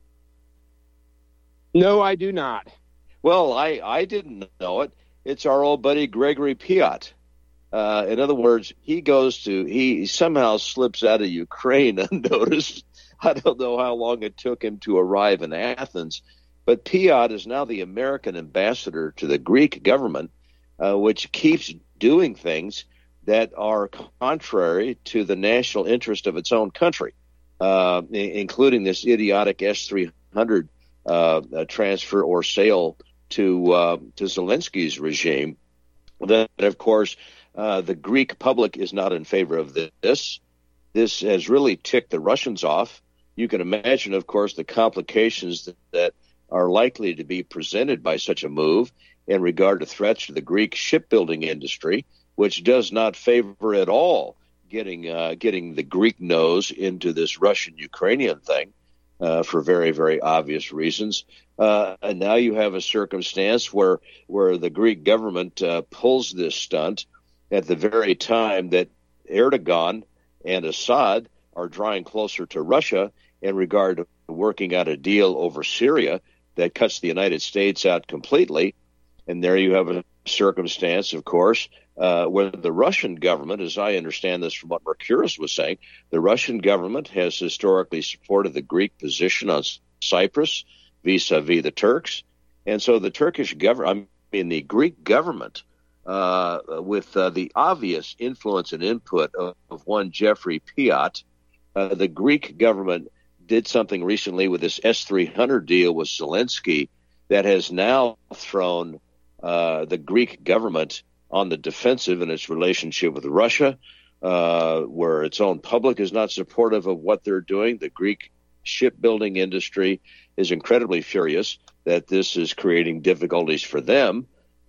No, I do not. Well, I, I didn't know it. It's our old buddy Gregory Piat. Uh, in other words, he goes to, he somehow slips out of Ukraine unnoticed. I don't know how long it took him to arrive in Athens, but Piat is now the American ambassador to the Greek government, uh, which keeps doing things that are contrary to the national interest of its own country, uh, including this idiotic S three hundred uh, transfer or sale to uh, to Zelensky's regime. Then, of course, uh, the Greek public is not in favor of this. This has really ticked the Russians off. You can imagine, of course, the complications that, that are likely to be presented by such a move in regard to threats to the Greek shipbuilding industry, which does not favor at all getting uh, getting the Greek nose into this Russian-Ukrainian thing uh, for very, very obvious reasons. Uh, and now you have a circumstance where where the Greek government uh, pulls this stunt at the very time that Erdogan and Assad are drawing closer to Russia in regard to working out a deal over Syria that cuts the United States out completely. And there you have a circumstance, of course, uh, where the Russian government, as I understand this from what Mercouris was saying, the Russian government has historically supported the Greek position on Cyprus vis-a-vis the Turks. And so the Turkish government, I mean, the Greek government, uh, with uh, the obvious influence and input of, of one Jeffrey Piat, uh, the Greek government did something recently with this S three hundred deal with Zelensky that has now thrown uh, the Greek government on the defensive in its relationship with Russia, uh, where its own public is not supportive of what they're doing. The Greek shipbuilding industry is incredibly furious that this is creating difficulties for them.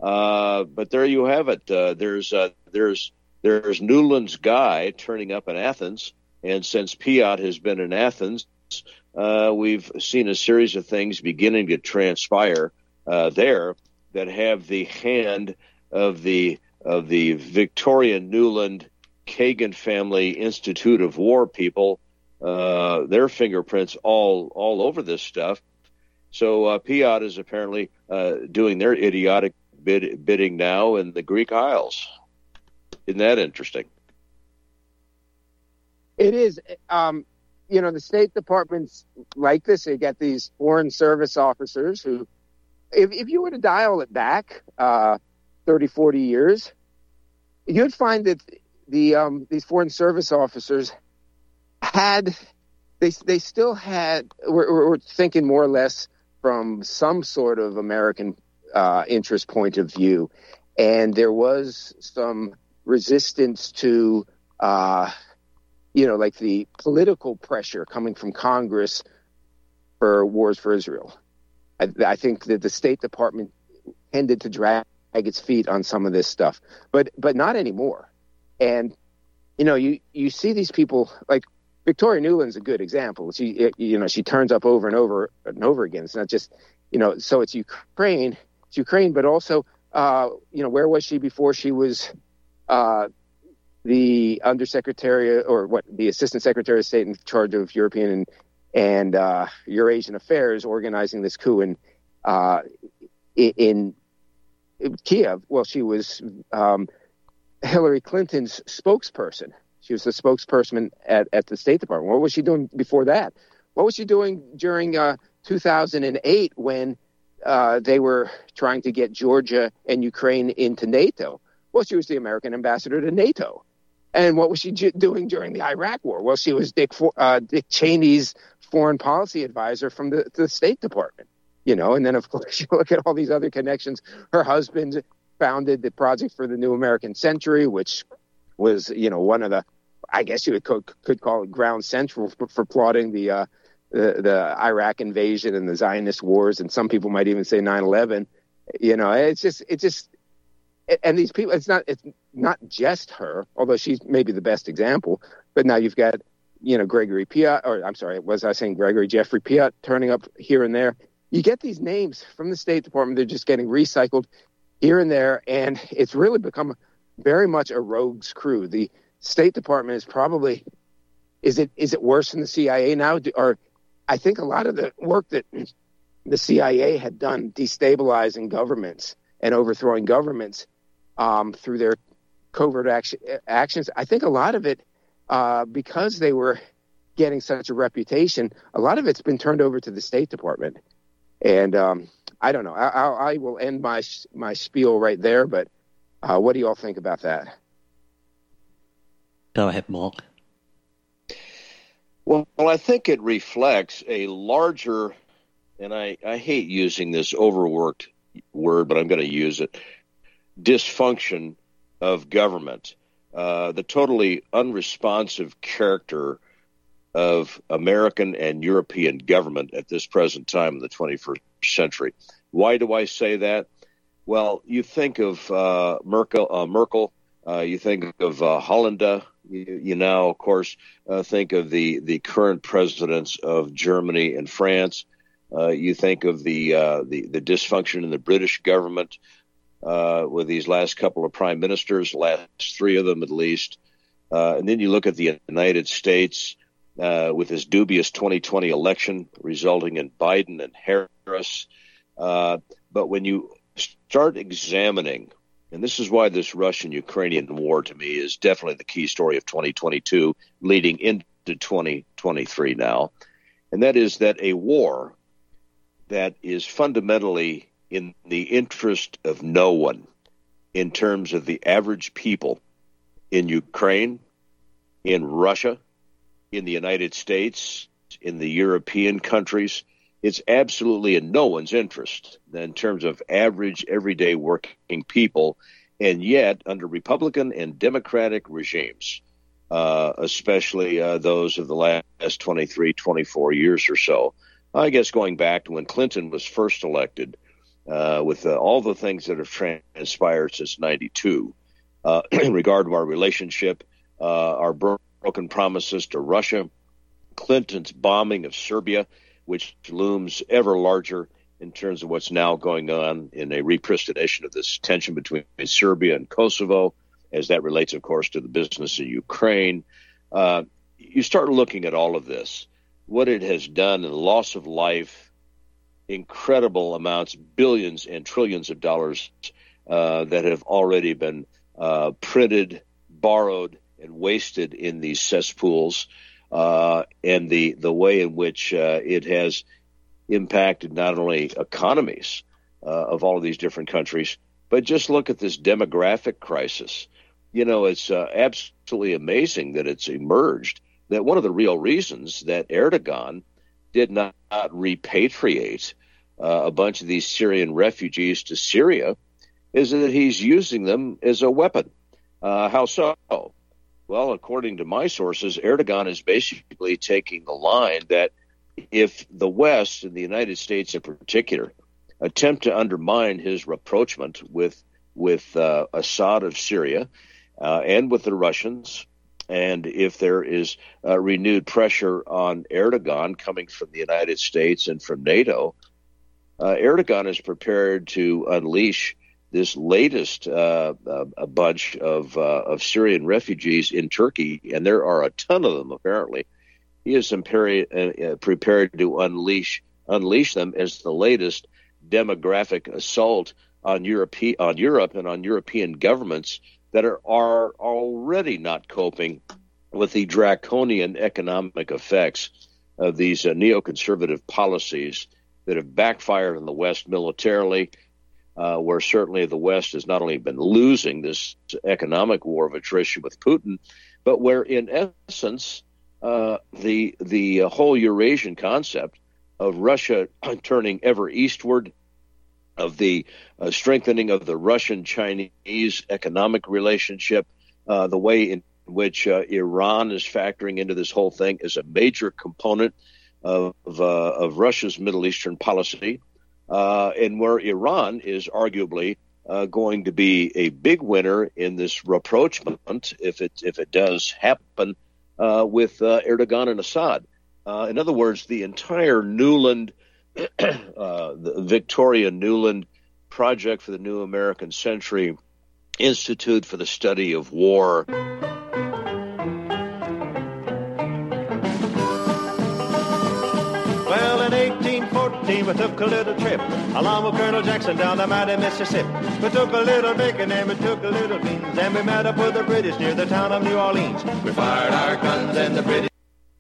Uh, but there you have it. Uh, there's uh, there's there's Newland's guy turning up in Athens, and since Piat has been in Athens, uh, we've seen a series of things beginning to transpire uh, there that have the hand of the of the Victoria Newland Kagan Family Institute of War people, uh, their fingerprints all all over this stuff. So uh, Piat is apparently uh, doing their idiotic bid, bidding now in the Greek Isles. Isn't that interesting? It is. Um, you know, the State Department's like this. They get these foreign service officers who, if, if you were to dial it back uh, thirty, forty years, you'd find that the um, these foreign service officers had, they they still had, were, were thinking more or less from some sort of American uh, interest point of view. And there was some resistance to, uh, you know, like the political pressure coming from Congress for wars for Israel. I, I think that the State Department tended to drag its feet on some of this stuff, but but not anymore. And, you know, you, you see these people, like Victoria Newland's a good example. She, you know, she turns up over and over and over again. It's not just, you know, so it's Ukraine, it's Ukraine, but also, uh, you know, where was she before she was uh, the undersecretary or what the assistant secretary of state in charge of European and, and uh, Eurasian affairs, organizing this coup in uh, in, in Kiev? Well, she was um, Hillary Clinton's spokesperson. She was the spokesperson at, at the State Department. What was she doing before that? What was she doing during uh, two thousand eight when uh, they were trying to get Georgia and Ukraine into NATO? Well, she was the American ambassador to NATO. And what was she doing during the Iraq War? Well, she was Dick uh, Dick Cheney's foreign policy advisor from the, the State Department, you know. And then, of course, you look at all these other connections. Her husband founded the Project for the New American Century, which was, you know, one of the, I guess you could, could call it ground central for, for plotting the, uh, the the Iraq invasion and the Zionist wars. And some people might even say nine eleven. You know, it's just, it just, and these people, it's not, it's not just her, although she's maybe the best example. But now you've got, you know, Gregory Piat, or I'm sorry, was I saying Gregory Jeffrey Piat turning up here and there? You get these names from the State Department. They're just getting recycled here and there. And it's really become very much a rogue's crew. The State Department is probably, is it is it worse than the C I A now? Or I think a lot of the work that the C I A had done destabilizing governments and overthrowing governments um, through their covert action, actions, I think a lot of it, uh, because they were getting such a reputation, a lot of it's been turned over to the State Department. And um, I don't know. I, I, I will end my my spiel right there, but uh, what do you all think about that? Go ahead, Mark. Well, well, I think it reflects a larger, and I, I hate using this overworked word, but I'm going to use it, dysfunction of government. Uh, the totally unresponsive character of American and European government at this present time in the twenty-first century. Why do I say that? Well, you think of uh, Merkel, uh, Merkel uh, you think of uh, Hollande, you, you now, of course, uh, think of the, the current presidents of Germany and France. Uh, you think of the, uh, the the dysfunction in the British government uh, with these last couple of prime ministers, last three of them at least. Uh, and then you look at the United States uh, with this dubious twenty twenty election resulting in Biden and Harris. Uh, but when you start examining, and this is why this Russian-Ukrainian war to me is definitely the key story of twenty twenty-two leading into twenty twenty-three now, and that is that a war that is fundamentally in the interest of no one in terms of the average people in Ukraine, in Russia, in the United States, in the European countries. It's absolutely in no one's interest in terms of average, everyday working people. And yet, under Republican and Democratic regimes, uh, especially uh, those of the last twenty-three, twenty-four years or so, I guess going back to when Clinton was first elected, uh, with uh, all the things that have transpired since ninety-two, uh, in regard to our relationship, uh, our bro- broken promises to Russia, Clinton's bombing of Serbia, which looms ever larger in terms of what's now going on in a repristination of this tension between Serbia and Kosovo, as that relates, of course, to the business in Ukraine. Uh, you start looking at all of this, what it has done in loss of life, incredible amounts, billions and trillions of dollars uh, that have already been uh, printed, borrowed, and wasted in these cesspools. Uh, and the, the way in which uh, it has impacted not only economies uh, of all of these different countries, but just look at this demographic crisis. You know, it's uh, absolutely amazing that it's emerged that one of the real reasons that Erdogan did not repatriate uh, a bunch of these Syrian refugees to Syria is that he's using them as a weapon. Uh, how so? Well, according to my sources, Erdogan is basically taking the line that if the West, and the United States in particular, attempt to undermine his rapprochement with with uh, Assad of Syria uh, and with the Russians, and if there is uh, renewed pressure on Erdogan coming from the United States and from NATO, uh, Erdogan is prepared to unleash this latest uh, uh, a bunch of uh, of Syrian refugees in Turkey, and there are a ton of them apparently. He is imperi- uh, prepared to unleash unleash them as the latest demographic assault on Europe, on Europe and on European governments that are, are already not coping with the draconian economic effects of these uh, neoconservative policies that have backfired in the West militarily, uh, where certainly the West has not only been losing this economic war of attrition with Putin, but where in essence uh, the the uh, whole Eurasian concept of Russia turning ever eastward, of the uh, strengthening of the Russian-Chinese economic relationship, uh, the way in which uh, Iran is factoring into this whole thing is a major component of uh, of Russia's Middle Eastern policy, uh, and where Iran is arguably uh, going to be a big winner in this rapprochement, if it if it does happen, uh, with uh, Erdogan and Assad. Uh, in other words, the entire Newland, uh, the Victoria Newland Project for the New American Century, Institute for the Study of War. Well, in eighteen fourteen, we took a little trip along with Colonel Jackson down the mighty Mississippi. We took a little bacon and we took a little beans, and we met up with the British near the town of New Orleans. We fired our guns and the British...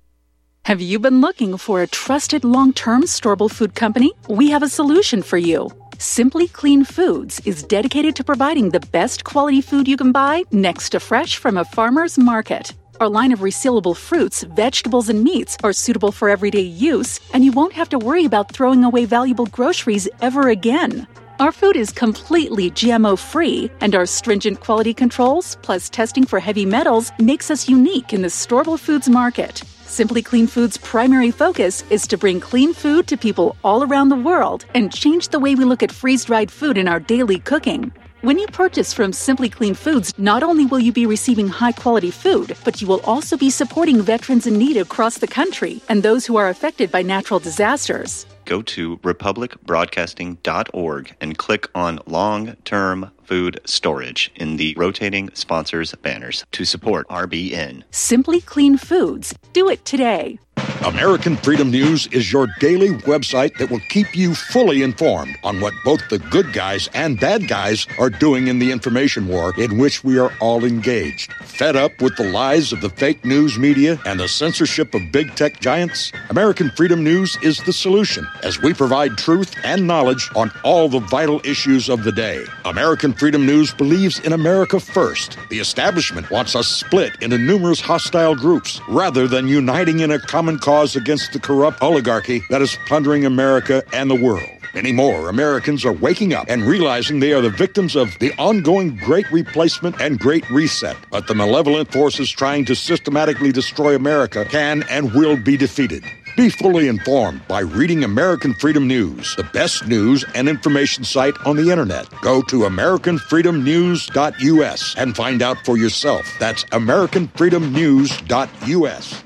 Have you been looking for a trusted long-term storable food company? We have a solution for you. Simply Clean Foods is dedicated to providing the best quality food you can buy next to fresh from a farmer's market. Our line of resealable fruits, vegetables, and meats are suitable for everyday use, and you won't have to worry about throwing away valuable groceries ever again. Our food is completely G M O-free, and our stringent quality controls, plus testing for heavy metals, makes us unique in the storable foods market. Simply Clean Foods' primary focus is to bring clean food to people all around the world and change the way we look at freeze-dried food in our daily cooking. When you purchase from Simply Clean Foods, not only will you be receiving high-quality food, but you will also be supporting veterans in need across the country and those who are affected by natural disasters. Go to republic broadcasting dot org and click on Long-Term Food Storage in the rotating sponsors banners to support R B N. Simply Clean Foods. Do it today. American Freedom News is your daily website that will keep you fully informed on what both the good guys and bad guys are doing in the information war in which we are all engaged. Fed up with the lies of the fake news media and the censorship of big tech giants? American Freedom News is the solution, as we provide truth and knowledge on all the vital issues of the day. American Freedom News believes in America first. The establishment wants us split into numerous hostile groups rather than uniting in a common cause against the corrupt oligarchy that is plundering America and the world. Many more Americans are waking up and realizing they are the victims of the ongoing Great Replacement and Great Reset. But the malevolent forces trying to systematically destroy America can and will be defeated. Be fully informed by reading American Freedom News, the best news and information site on the internet. Go to american freedom news dot u s and find out for yourself. That's american freedom news dot u s.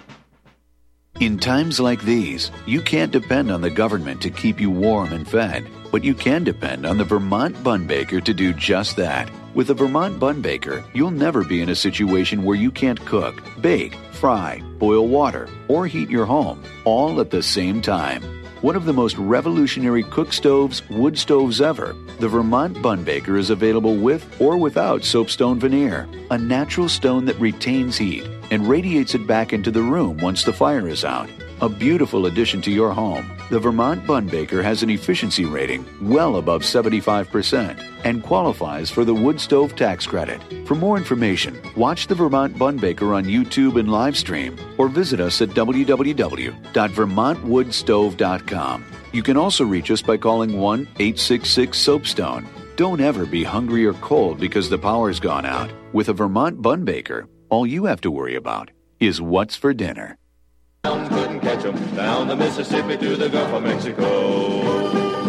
In times like these, you can't depend on the government to keep you warm and fed, but you can depend on the Vermont Bun Baker to do just that. With the Vermont Bun Baker, you'll never be in a situation where you can't cook, bake, fry, boil water, or heat your home, all at the same time. One of the most revolutionary cook stoves, wood stoves ever, the Vermont Bun Baker is available with or without soapstone veneer, a natural stone that retains heat and radiates it back into the room once the fire is out. A beautiful addition to your home, the Vermont Bun Baker has an efficiency rating well above seventy-five percent and qualifies for the wood stove tax credit. For more information, watch the Vermont Bun Baker on YouTube and live stream, or visit us at w w w dot vermont wood stove dot com. You can also reach us by calling one eight six six soapstone. Don't ever be hungry or cold because the power's gone out. With a Vermont Bun Baker, all you have to worry about is what's for dinner. Couldn't catch 'em down the Mississippi to the Gulf of Mexico.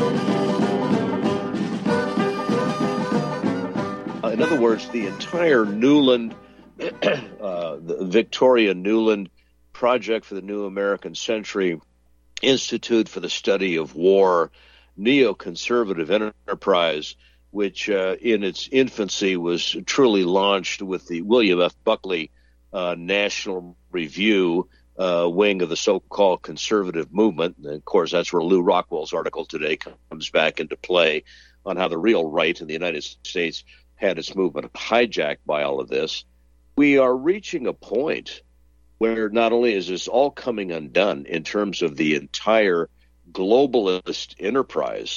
Uh, in other words, the entire Newland, uh, the Victoria Newland Project for the New American Century, Institute for the Study of War, neoconservative enterprise, which uh, in its infancy was truly launched with the William F. Buckley uh, National Review uh, wing of the so-called conservative movement. And, of course, that's where Lou Rockwell's article today comes back into play on how the real right in the United States had its movement hijacked by all of this. We are reaching a point where not only is this all coming undone in terms of the entire globalist enterprise,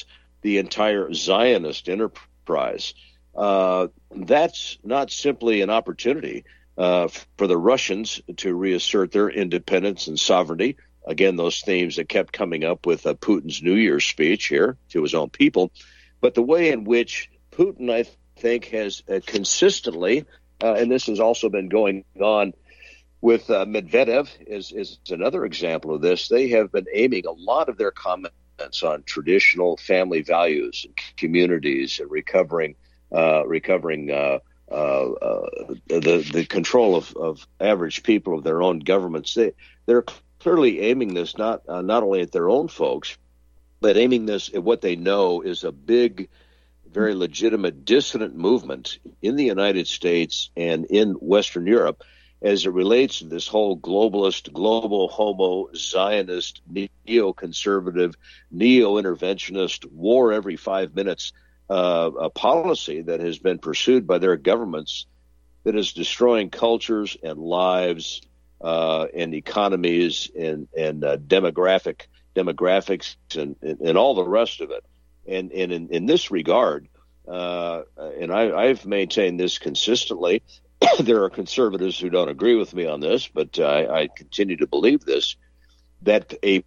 the entire Zionist enterprise. Uh, that's not simply an opportunity uh, for the Russians to reassert their independence and sovereignty. Again, those themes that kept coming up with uh, Putin's New Year's speech here to his own people. But the way in which Putin, I think, has uh, consistently, uh, and this has also been going on with uh, Medvedev is, is another example of this. They have been aiming a lot of their comments on traditional family values and communities and recovering uh, recovering uh, uh, uh, the the control of, of average people of their own governments. They they're clearly aiming this not uh, not only at their own folks, but aiming this at what they know is a big, very legitimate dissident movement in the United States and in Western Europe as it relates to this whole globalist, global homo, Zionist, neoconservative, neo-interventionist, war every five minutes uh, a policy that has been pursued by their governments that is destroying cultures and lives uh, and economies and, and uh, demographic demographics and, and, and all the rest of it. And, and in, in this regard, uh, and I, I've maintained this consistently, there are conservatives who don't agree with me on this, but uh, I continue to believe this, that a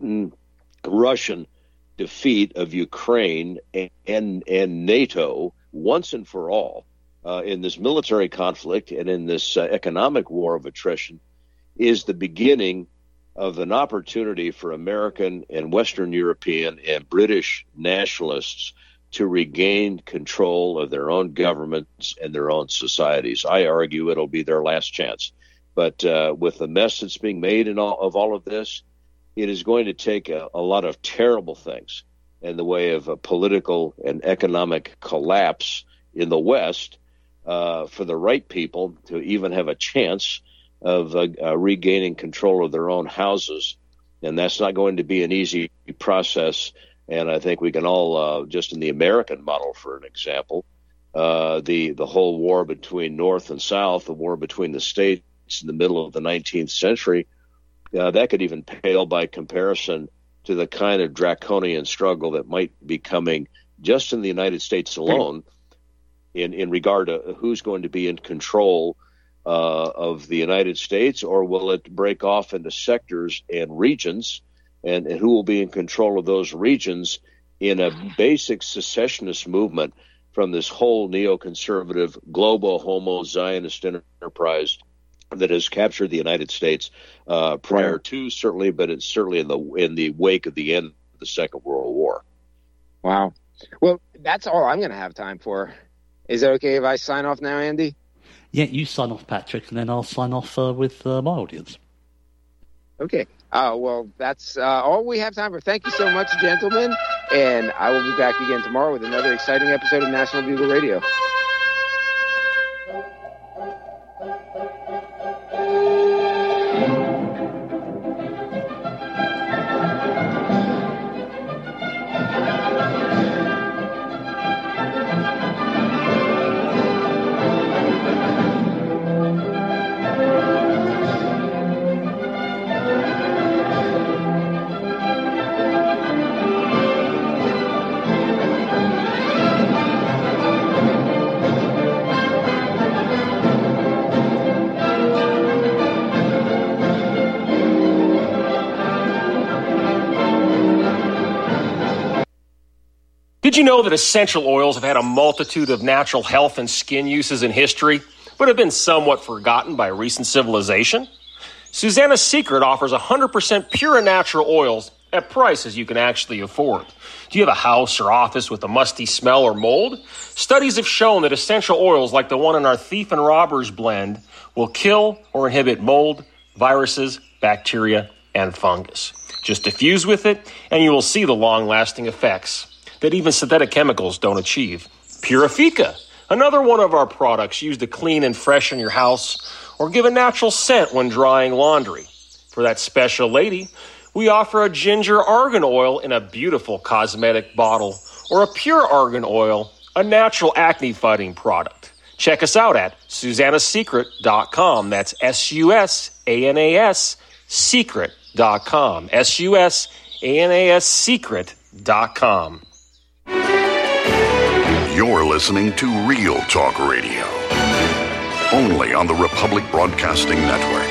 Putin-Russian defeat of Ukraine and, and, and NATO once and for all uh, in this military conflict and in this uh, economic war of attrition is the beginning of an opportunity for American and Western European and British nationalists to regain control of their own governments and their own societies. I argue it'll be their last chance. But uh, with the mess that's being made in all, of all of this, it is going to take a, a lot of terrible things in the way of a political and economic collapse in the West uh, for the right people to even have a chance of uh, uh, regaining control of their own houses. And that's not going to be an easy process. And I think we can all, uh, just in the American model, for an example, uh, the, the whole war between North and South, the war between the states in the middle of the nineteenth century, uh, that could even pale by comparison to the kind of draconian struggle that might be coming just in the United States alone in, in regard to who's going to be in control uh, of the United States, or will it break off into sectors and regions? And, and who will be in control of those regions in a basic secessionist movement from this whole neoconservative global homo Zionist enterprise that has captured the United States uh, prior to, certainly, but it's certainly in the in the wake of the end of the Second World War. Wow. Well, that's all I'm going to have time for. Is it okay if I sign off now, Andy? Yeah, you sign off, Patrick, and then I'll sign off uh, with uh, my audience. Okay. Uh, well, that's uh, all we have time for. Thank you so much, gentlemen. And I will be back again tomorrow with another exciting episode of National Bugle Radio. Did you know that essential oils have had a multitude of natural health and skin uses in history, but have been somewhat forgotten by recent civilization? Susanna's Secret offers one hundred percent pure and natural oils at prices you can actually afford. Do you have a house or office with a musty smell or mold? Studies have shown that essential oils like the one in our Thief and Robbers blend will kill or inhibit mold, viruses, bacteria, and fungus. Just diffuse with it, and you will see the long-lasting effects that even synthetic chemicals don't achieve. Purifica, another one of our products used to clean and freshen your house or give a natural scent when drying laundry. For that special lady, we offer a ginger argan oil in a beautiful cosmetic bottle, or a pure argan oil, a natural acne-fighting product. Check us out at susannas secret dot com. That's S U S A N A S secret dot com. S U S A N A S secret dot com. You're listening to Real Talk Radio, only on the Republic Broadcasting Network.